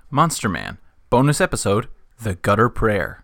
Monster Man, bonus episode, The Gutter Prayer.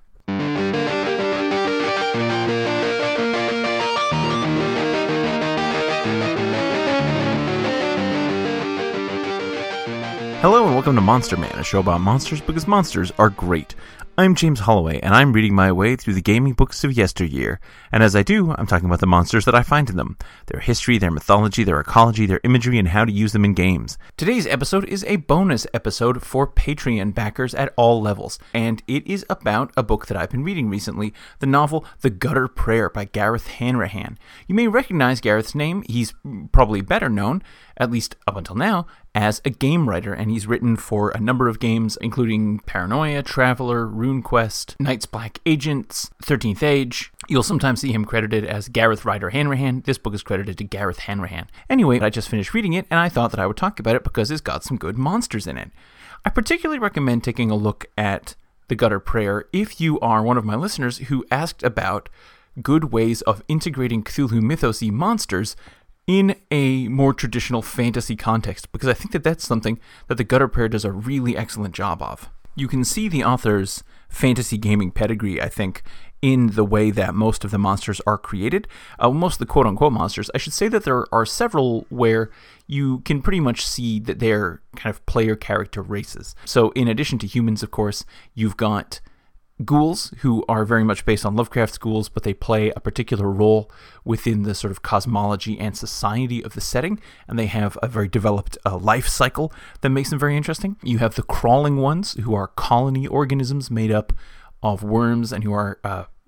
Hello and welcome to Monster Man, a show about monsters because monsters are great. I'm James Holloway, and I'm reading my way through the gaming books of yesteryear. And as I do, I'm talking about the monsters that I find in them, their history, their mythology, their ecology, their imagery, and how to use them in games. Today's episode is a bonus episode for Patreon backers at all levels, and it is about a book that I've been reading recently, the novel The Gutter Prayer by Gareth Hanrahan. You may recognize Gareth's name. He's probably better known, at least up until now, as a game writer, and he's written for a number of games, including Paranoia, Traveler, RuneQuest, Night's Black Agents, 13th Age. You'll sometimes see him credited as Gareth Ryder Hanrahan. This book is credited to Gareth Hanrahan. Anyway, I just finished reading it, and I thought that I would talk about it because it's got some good monsters in it. I particularly recommend taking a look at The Gutter Prayer if you are one of my listeners who asked about good ways of integrating Cthulhu Mythos-y monsters in a more traditional fantasy context, because I think that that's something that The Gutter Prayer does a really excellent job of. You can see the author's fantasy gaming pedigree, I think, in the way that most of the monsters are created. Most of the quote-unquote monsters. I should say that there are several where you can pretty much see that they're kind of player character races. So in addition to humans, of course, you've got ghouls, who are very much based on Lovecraft's ghouls, but they play a particular role within the sort of cosmology and society of the setting, and they have a very developed life cycle that makes them very interesting. You have the crawling ones, who are colony organisms made up of worms and who are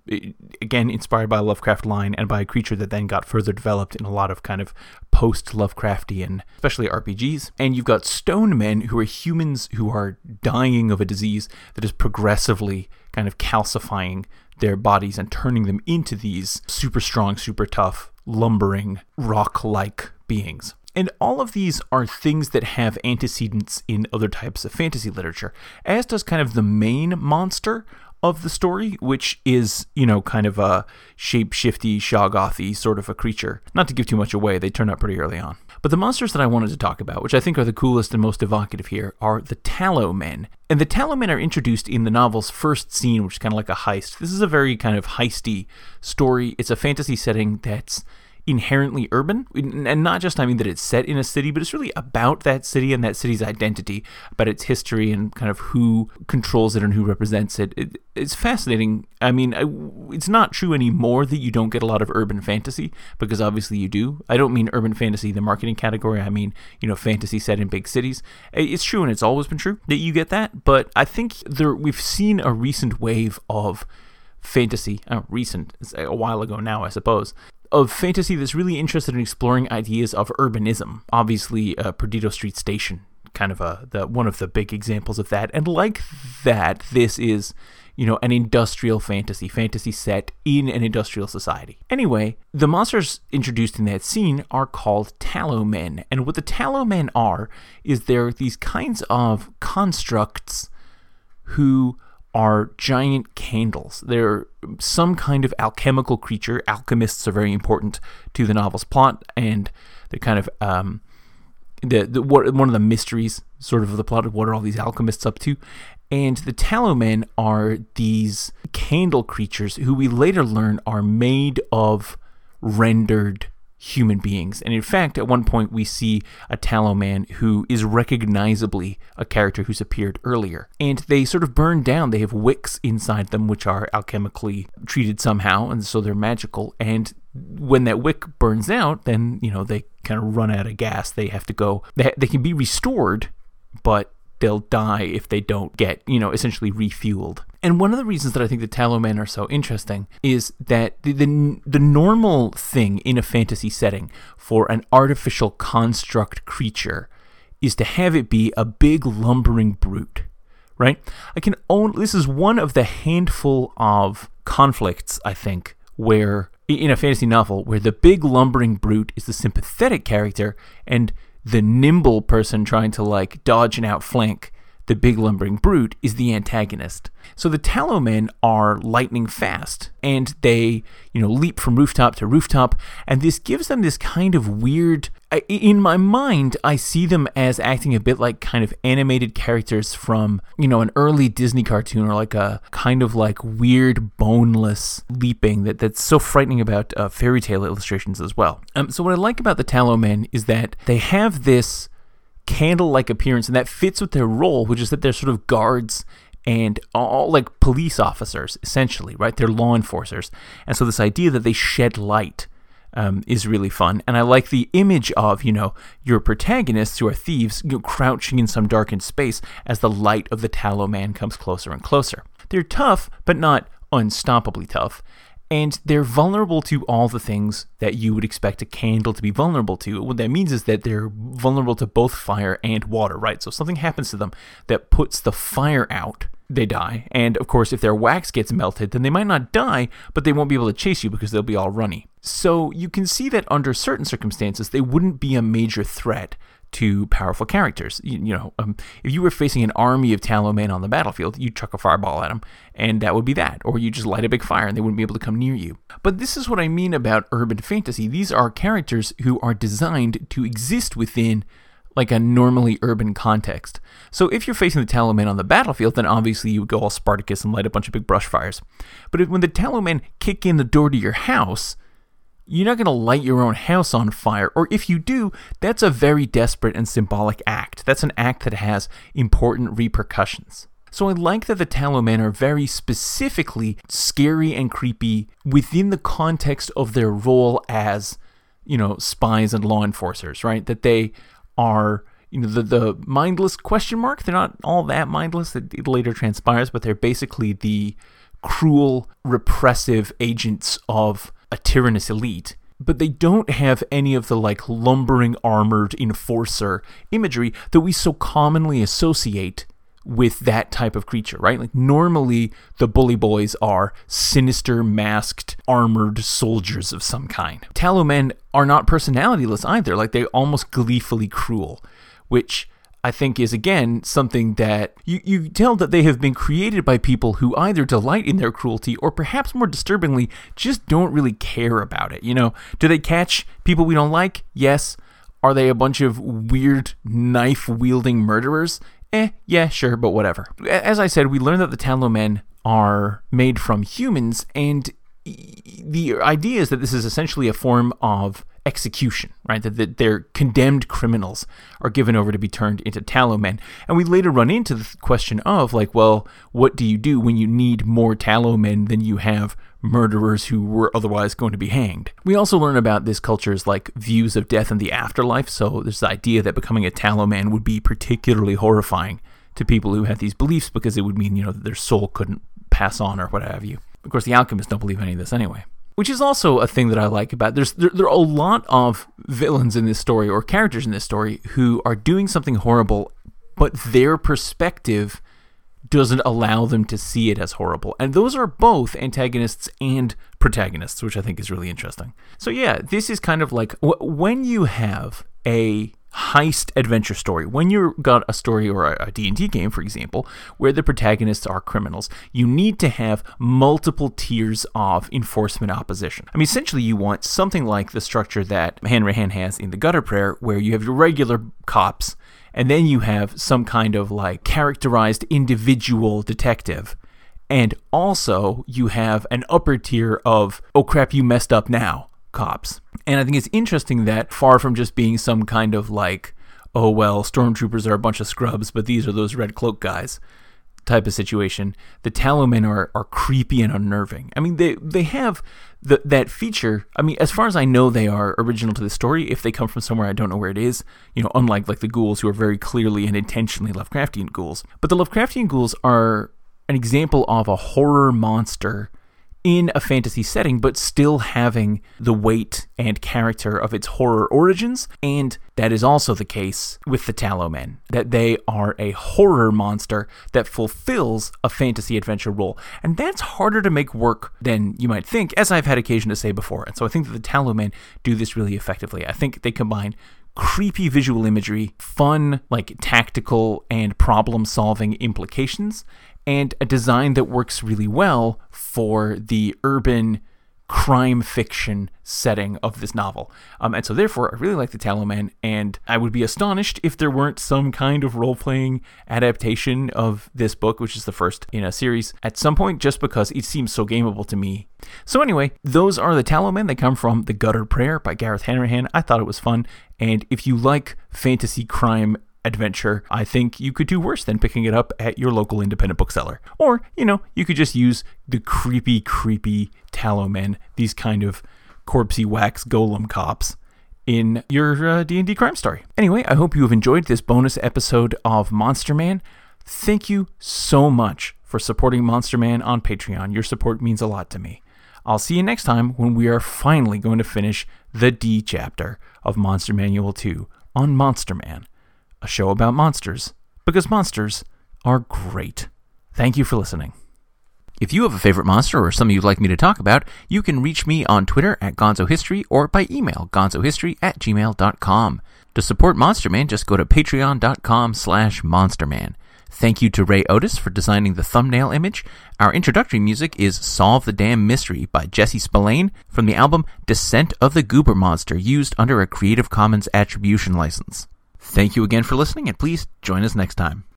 again inspired by a Lovecraft line and by a creature that then got further developed in a lot of kind of post-Lovecraftian, especially RPGs. And you've got stone men, who are humans who are dying of a disease that is progressively kind of calcifying their bodies and turning them into these super strong, super tough, lumbering, rock-like beings. And all of these are things that have antecedents in other types of fantasy literature, as does kind of the main monster of the story, which is, kind of a shape-shifty, Shoggoth-y sort of a creature. Not to give too much away, they turn up pretty early on. But the monsters that I wanted to talk about, which I think are the coolest and most evocative here, are the Tallow Men. And the Tallow Men are introduced in the novel's first scene, which is kind of like a heist. This is a very kind of heisty story. It's a fantasy setting that's inherently urban, and not just that it's set in a city, but it's really about that city and that city's identity, about its history and kind of who controls it and who represents it. It's fascinating. It's not true anymore that you don't get a lot of urban fantasy, because obviously you do. I don't mean urban fantasy, the marketing category. I mean, fantasy set in big cities. It's true, and it's always been true that you get that, but I think we've seen a recent wave of fantasy, it's a while ago now, I suppose, of fantasy that's really interested in exploring ideas of urbanism. Obviously, Perdido Street Station, kind of one of the big examples of that. And like that, this is, an industrial fantasy set in an industrial society. Anyway, the monsters introduced in that scene are called Tallow Men. And what the Tallow Men are is they're these kinds of constructs who are giant candles. They're some kind of alchemical creature. Alchemists are very important to the novel's plot, and they're kind of one of the mysteries sort of the plot of what are all these alchemists up to. And the Tallow Men are these candle creatures who we later learn are made of rendered human beings. And in fact, at one point we see a Tallow Man who is recognizably a character who's appeared earlier. And they sort of burn down. They have wicks inside them which are alchemically treated somehow, and so they're magical. And when that wick burns out, then, they kind of run out of gas. They have to go. They can be restored, but they'll die if they don't get, essentially refueled. And one of the reasons that I think the Tallow Men are so interesting is that the normal thing in a fantasy setting for an artificial construct creature is to have it be a big lumbering brute, right? This is one of the handful of conflicts, I think, where in a fantasy novel where the big lumbering brute is the sympathetic character and the nimble person trying to dodge and outflank the big lumbering brute is the antagonist. So the Tallow Men are lightning fast, and they, leap from rooftop to rooftop, and this gives them this kind of weird, in my mind, I see them as acting a bit like kind of animated characters from, an early Disney cartoon, or like a kind of like weird boneless leaping that's so frightening about fairy tale illustrations as well. So what I like about the Tallow Men is that they have this candle-like appearance, and that fits with their role, which is that they're sort of guards and all like police officers, essentially, right? They're law enforcers. And so this idea that they shed light is really fun. And I like the image of, your protagonists who are thieves crouching in some darkened space as the light of the Tallow Man comes closer and closer. They're tough, but not unstoppably tough. And they're vulnerable to all the things that you would expect a candle to be vulnerable to. What that means is that they're vulnerable to both fire and water, right? So if something happens to them that puts the fire out, they die. And of course, if their wax gets melted, then they might not die, but they won't be able to chase you because they'll be all runny. So you can see that under certain circumstances, they wouldn't be a major threat to powerful characters. If you were facing an army of Tallow Men on the battlefield, you'd chuck a fireball at them, and that would be that. Or you just light a big fire, and they wouldn't be able to come near you. But this is what I mean about urban fantasy. These are characters who are designed to exist within like a normally urban context. So if you're facing the Tallow Men on the battlefield, then obviously you would go all Spartacus and light a bunch of big brush fires. But when the Tallow Men kick in the door to your house, you're not going to light your own house on fire. Or if you do, that's a very desperate and symbolic act. That's an act that has important repercussions. So I like that the Tallow Men are very specifically scary and creepy within the context of their role as, spies and law enforcers, right? That they are, the mindless question mark. They're not all that mindless. It later transpires, but they're basically the cruel, repressive agents of a tyrannous elite. But they don't have any of the like lumbering, armored enforcer imagery that we so commonly associate with that type of creature, right? Like normally the bully boys are sinister, masked, armored soldiers of some kind. Tallow Men are not personalityless either. Like they're almost gleefully cruel, which I think is, again, something that you tell that they have been created by people who either delight in their cruelty or perhaps more disturbingly, just don't really care about it. Do they catch people we don't like? Yes. Are they a bunch of weird knife-wielding murderers? Yeah, sure, but whatever. As I said, we learned that the Tallow Men are made from humans, and the idea is that this is essentially a form of execution, right? That their condemned criminals are given over to be turned into Tallow Men. And we later run into the question of, what do you do when you need more Tallow Men than you have murderers who were otherwise going to be hanged? We also learn about this culture's views of death and the afterlife. So there's the idea that becoming a Tallow Man would be particularly horrifying to people who had these beliefs because it would mean, that their soul couldn't pass on or what have you. Of course, the alchemists don't believe any of this anyway. Which is also a thing that I like about there are a lot of villains in this story or characters in this story who are doing something horrible, but their perspective doesn't allow them to see it as horrible. And those are both antagonists and protagonists, which I think is really interesting. So yeah, this is kind of like when you have a heist adventure story, when you've got a story or a D&D game, for example, where the protagonists are criminals, you need to have multiple tiers of enforcement opposition. I mean, essentially you want something like the structure that Hanrahan has in the Gutter Prayer, where you have your regular cops, and then you have some kind of characterized individual detective. And also you have an upper tier of, oh crap, you messed up now, cops. And I think it's interesting that far from just being some kind of oh well, stormtroopers are a bunch of scrubs, but these are those red cloak guys type of situation, the Tallow Men are creepy and unnerving. I mean, they have that feature. I mean, as far as I know, they are original to the story. If they come from somewhere, I don't know where it is. Unlike the ghouls, who are very clearly and intentionally Lovecraftian ghouls. But the Lovecraftian ghouls are an example of a horror monster in a fantasy setting, but still having the weight and character of its horror origins. And that is also the case with the Tallow Men, that they are a horror monster that fulfills a fantasy adventure role. And that's harder to make work than you might think, as I've had occasion to say before. And so I think that the Tallow Men do this really effectively. I think they combine creepy visual imagery, fun, tactical and problem-solving implications, and a design that works really well for the urban crime fiction setting of this novel. And so therefore, I really like the Tallow Man, and I would be astonished if there weren't some kind of role-playing adaptation of this book, which is the first in a series, at some point, just because it seems so gameable to me. So anyway, those are the Tallow Men. They come from The Gutter Prayer by Gareth Hanrahan. I thought it was fun, and if you like fantasy crime adventure, I think you could do worse than picking it up at your local independent bookseller. Or, you could just use the creepy Tallow Men, these kind of corpsey wax golem cops, in your D&D crime story. Anyway, I hope you have enjoyed this bonus episode of Monster Man. Thank you so much for supporting Monster Man on Patreon. Your support means a lot to me. I'll see you next time when we are finally going to finish the D chapter of Monster Manual 2 on Monster Man, a show about monsters, because monsters are great. Thank you for listening. If you have a favorite monster or something you'd like me to talk about, you can reach me on Twitter at GonzoHistory or by email, gonzohistory@gmail.com. To support Monster Man, just go to patreon.com/monsterman. Thank you to Ray Otis for designing the thumbnail image. Our introductory music is Solve the Damn Mystery by Jesse Spillane from the album Descent of the Goober Monster, used under a Creative Commons Attribution license. Thank you again for listening, and please join us next time.